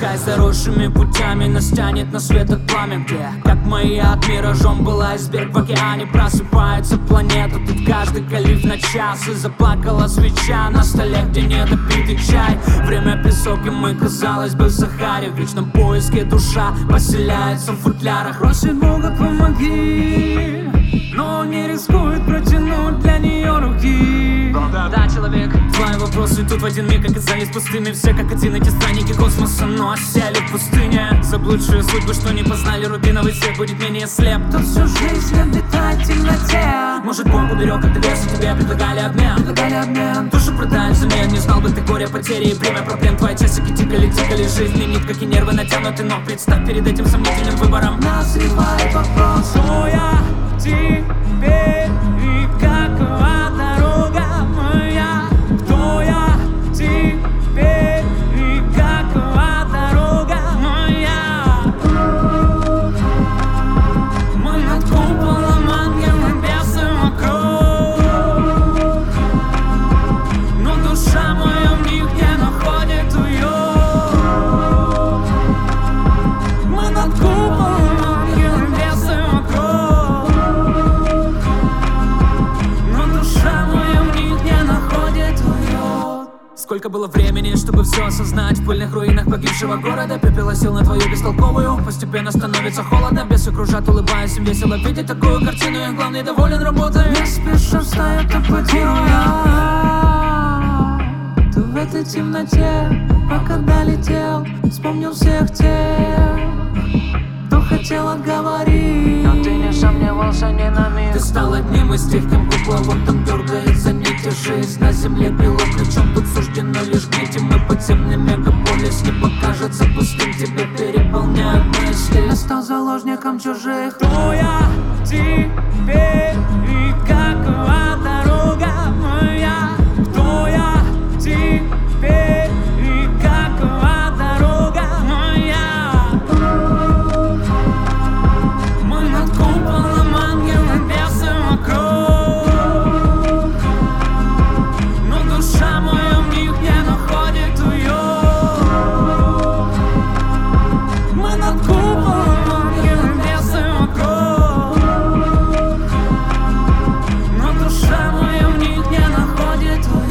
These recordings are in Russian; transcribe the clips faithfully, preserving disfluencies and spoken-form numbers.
Пускай заросшими путями нас тянет на свет от пламя, где, как маяк, миражом был айсберг в океане. Просыпается планета, тут каждый калиф на час. И заплакала свеча на столе, где недопитый чай. Время песок, и мы, казалось бы, в Сахаре. В вечном поиске душа поселяется в футлярах. Просит Бога, помоги, но не рискует протянуть для нее руки. Да, да, человек, твои вопросы тут в один миг оказались пустыми. Все как один эти странники космоса, но осели в пустыне. Заблудшие судьбы, что не познали рубиновый свет, будет менее слеп. Кто всю жизнь обитает в темноте. Может, Бог уберег от веса, тебе предлагали обмен, предлагали обмен. Душу продали взамен, не знал бы ты горе потери и бремя проблем. Твои часики тикали, тикали, жизнь лимит, как и нервы натянуты. Но представь перед этим сомнительным выбором назревает вопрос: кто я тебе и какова дорога моя? Кто я тебе и какова дорога моя? Мы над куполом, ангелы, бесы вокруг, но душа моя в них не находит уют. Мы над куполом, ангелы, бесы вокруг, но душа моя в них не находит уют. Сколько было времени, чтобы все осознать. В пыльных руинах погибшего города пепел осел на твою бестолковую. Постепенно становится холодно, бесы кружат, улыбаясь, им весело видеть такую картину. И главный доволен работой. Не спеша встает, апатируя. Ты в этой темноте, пока долетел, вспомнил всех тех, кто хотел отговорить, но ты не сомневался ни на миг. Ты стал одним из тех, кем кукловодом дергается нити. Жизнь на земле била ключом, тут суждено лишь гнить. И мы подземный мегаполис не покажется пустым. Тебя переполняют мысли, я стал заложником чужих. Кто я тебе и какова дорога моя? Кто я тебе и какова дорога моя? Мы над куполом, ангелы, бесы вокруг, но душа моя в них не находит уют. Мы над куполом, ангелы, бесы вокруг, но душа моя в них не находит уют.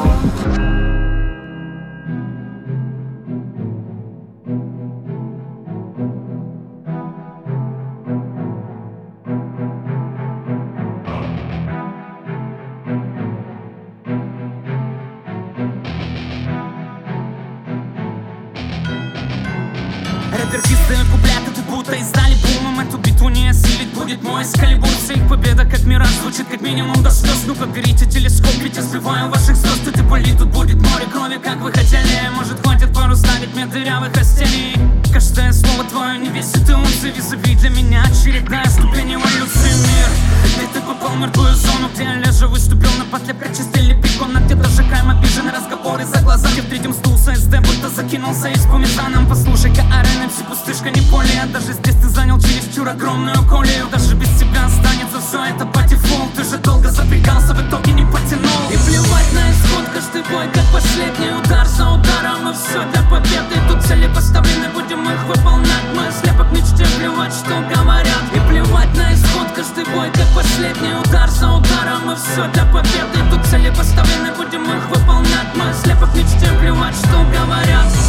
Рэперкисты куплеты тут будто издали бумом. Эту битву не осилить будет мой эскалибур. Вся их победа как мираж звучит как минимум до слез. Ну-ка берите телескоп, ведь я сбиваю ваших звезд. Тут и пыли, тут будет море крови, как вы хотели. Может, хватит пару ставить мне дырявых растений. Каждое слово твое не весит и унции. Визави для меня очередная ступень эволюции. Мир, где ты попал в мертвую зону, где я лежа выступил на патле, прячась телепиком. Где даже кайм обижены разговоры за глаза. Где в третьем сдулся СД, будто закинулся из по метанам. Послушай-ка, арена, все пустышка, не поле. Даже здесь ты занял чересчур огромную колею. Даже без тебя останется все это по дефолту. Ты же долго запрягался, в итоге не потянул. И плевать на исход, каждый бой как последний удар за ударом. И все для победы, тут цели поставлены, будем их выполнять. Мы слепо к мечте, плевать, что говорят. И плевать на исход, каждый бой как последний удар за ударом. И все для победы, тут цели поставлены, будем их выполнять. Мы слепо к мечте, плевать, что говорят.